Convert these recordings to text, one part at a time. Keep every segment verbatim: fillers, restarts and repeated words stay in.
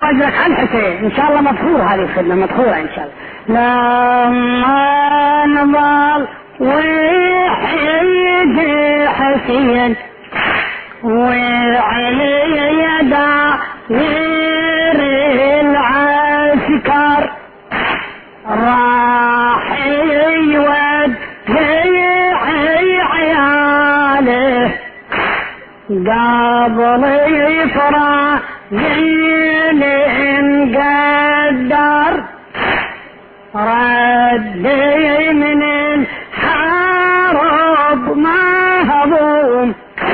أجرك عن حسين إن شاء الله مدخول هذه الخدمة مدخولة إن شاء الله. لما نضال ويحيي حسين وعلي يدا غير العسكر راح يود عياله قبل يفرع زين قدر ردي من الحرب مهضوم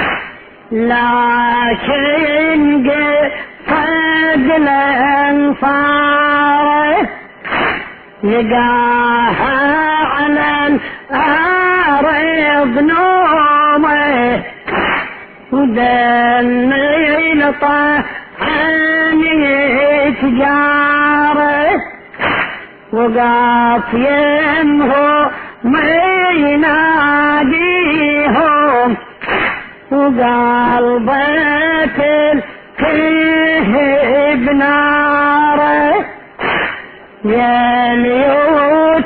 لكن قد الانصار لقاها على الارض نومه ودمي لطعني تجاره وقاف يمه ما يناديهم وقلبت الكهب ناره يا ليوت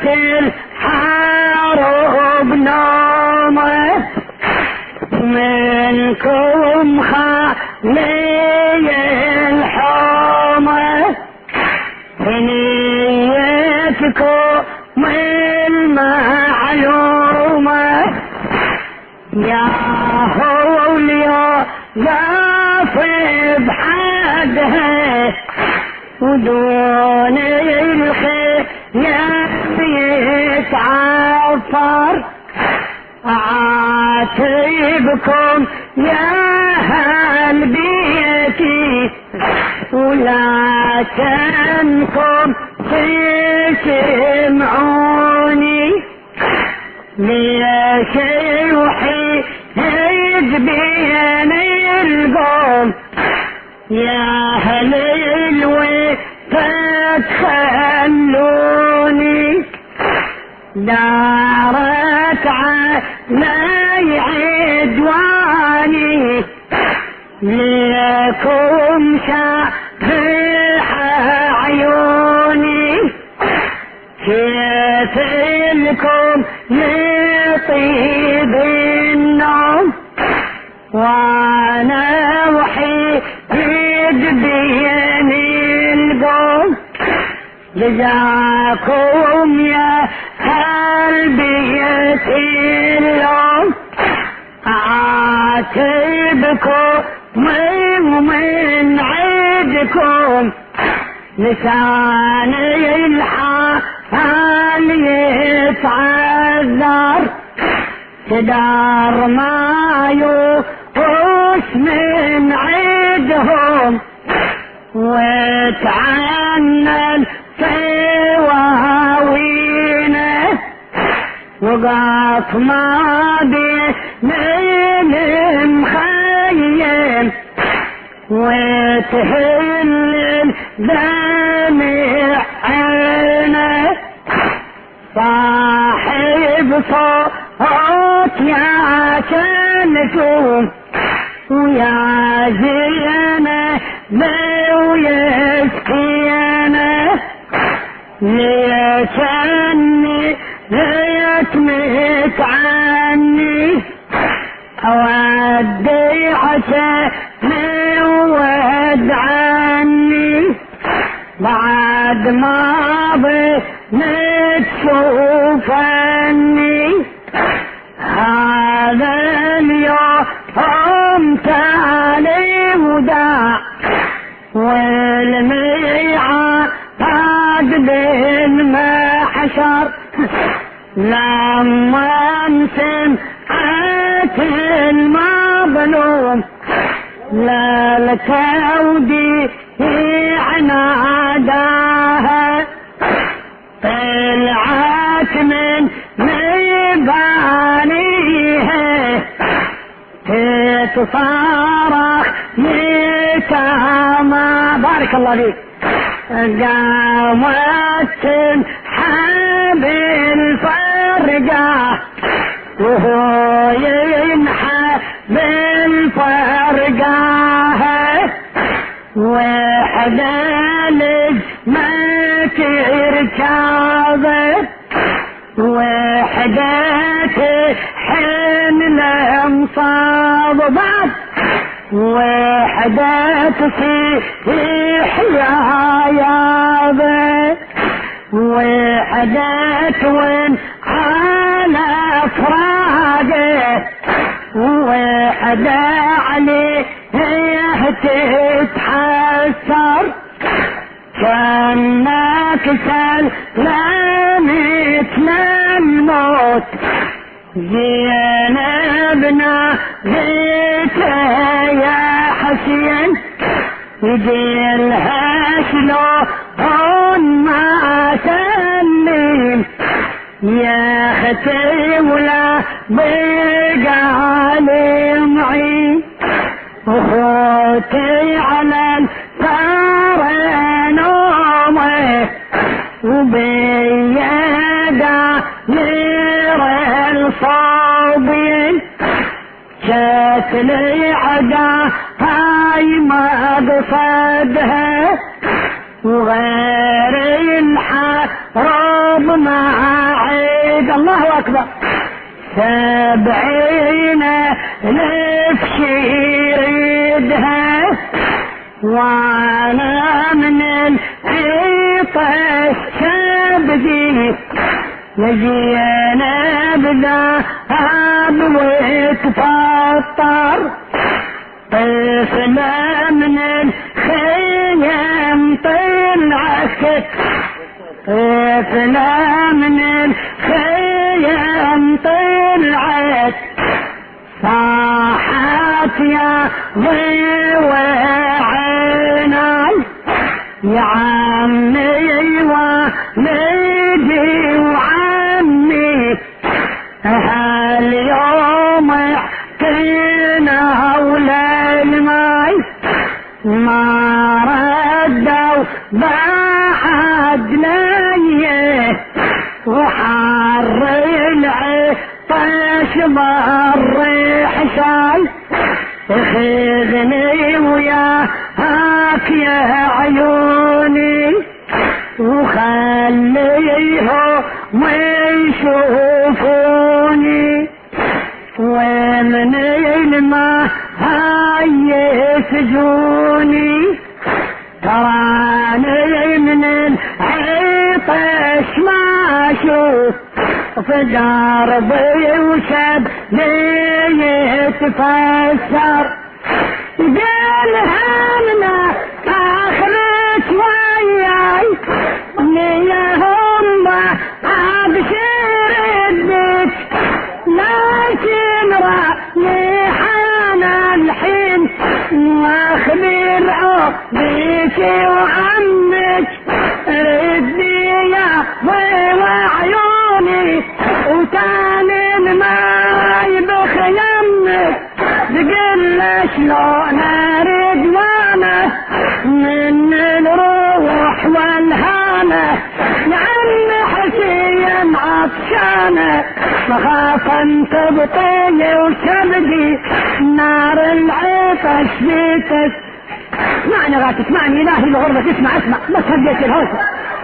الحرب نومه منكم خالي الحومه نيتكم المعلومه يا هوليا لا في بحدها ودون الخير يتعفر أعاتبكم يا أهل بيتي ولا تنكم تسمعوني ليش يحيد بين القوم يا أهل الويت تخلوني دارت علي عدواني لكم شافح عيوني كيف لكم لطيب النوم وانا وحيد بين القوم جزاكم يا أهل بيتي اليوم أعاتبكم من عيدكم لساني الحال يتعذر تدار ما يوش من عيدهم وتعنن سواوينه وقف ما بين المخيم وتهل الدمع عينه صاحب صوت يا كنتم ويا زينه لو يسكينه ليشني ليتمت عني أودي عشاني وود عني بعد ما بنتشوفني هذا اليوم تالي وداع والميعاد بالمحشر لما سمعت المظلوم لا التوديع ناداها طلعت من مبانيها تتصارخ يتامى بارك الله فيك قامت تنحب الفرقة وهو ينحب الفرقة وحدة ما تركض وحدة حمل مصاب بعد وحدة تصيح يا يابا وحدة وين على فراقه وحدة عليه تتحسر كأنك سلمت للموت زينبنا بيته يا حسين يجيلها شلون ما سلم يا ختي ولا بقى لي معي وخوتي على الثار نومه وبيدا نير الصوبين شكلي عدا هاي ما قصدها وغير الحرب ما عيد الله اكبر سبعين الف يريدها وانا من العطش شبدي لجينا بذهب وتفطر طفلة من الخيم طلعت طفلة من الخيم طلعت صاحت يا ضيوة عيناي يا عمي وولدي وعمي هاليوم احكينا وليل ماي ما ردوا بعد ليه وحر العطش ضر حشاي خذني وياك يا عيوني وخليهم يشوفوني ومنين ما هاي سجوني تراني من العطش ما اشوف في دربي وشب لي يتفسر قالها لنا اخرت وياي ليهم ابشر البيت لكن ريحان الحين واخبر بيك وعمك ردي يا وعيوني وتاني الماي بخيمك تقل شلون اريد وانا من الروح والهانة لعم حسين عطشانة فخاف انت بطيلي وشبدي نار العطش بيتك اسمعني غاك اسمعني الهي الغربة اسمع اسمع بس هديت الهوسة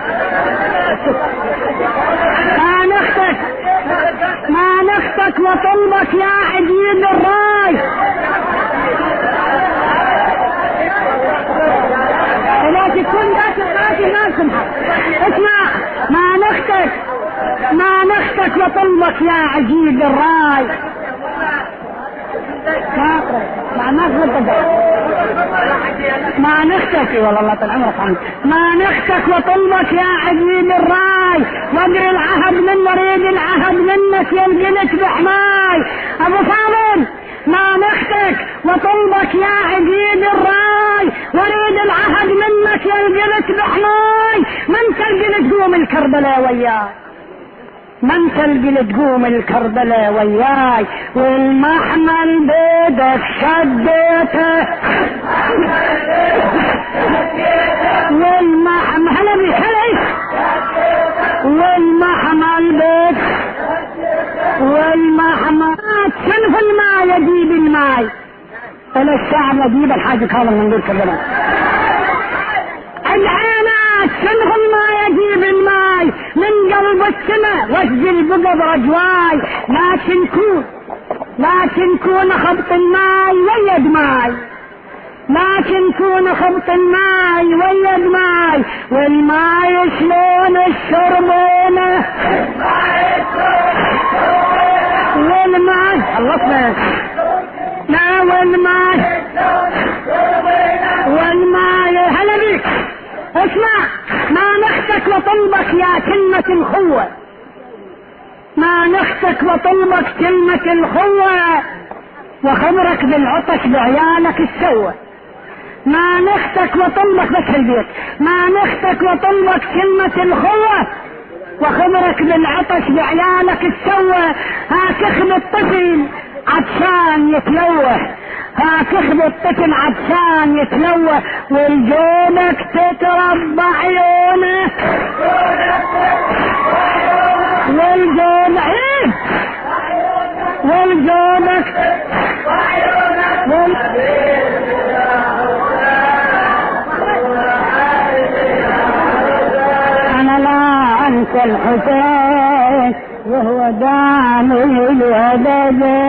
ما نختك ما نختك وطلبك يا عجيب الراي لا تكون ذات الغاتي ما سمحك اسمع ما نختك ما نختك وطلبك يا عجيب الراي ما نختك ما نختك والله الله طال عمرك عنك ما نختك وطلبك يا عجيب الراي وادري العهد من وريد العهد منك يلقلك بحماي ابو فاضل ما نختك وطلبك يا عجيب الراي وريد العهد منك يلقلك بحماي من تلقل تقوم الكربلاء وياي من تلقل تقوم الكربلاء وياي والمحمل بيدك شديته والمحمل هلا بيك هلا والمحمل بيدك والمحمل شنف الماء يجيب الماء الى الشعب يجيب الحاج كاظم من دور كربلاء قلب السماء واسجل بقبر جواي، لكن كون لكن كون خبط الماي ويد ماي، لكن كون خبط الماي ويد ماي، والماي شلون الشربونه، والماي خلصنا لا والماي والماي هلا بيك. اسمع، ما نختك وطلبك يا كلمة الخوة، ما نختك وطلبك كلمة الخوة، وخبرك بالعطش بعيالك السوة. ما نختك وطلبك بس البيت، ما نختك وطلبك كلمة الخوة، وخبرك بالعطش بعيالك السوة. هاك اخذ الطفل عطشان يتلوه، هاك اخذ الطفل عطشان يتلوه، والجودك تتربى عيونه، والجود عيب والجودك وال... انا لا انسى الحسين وهو دامي الهدد.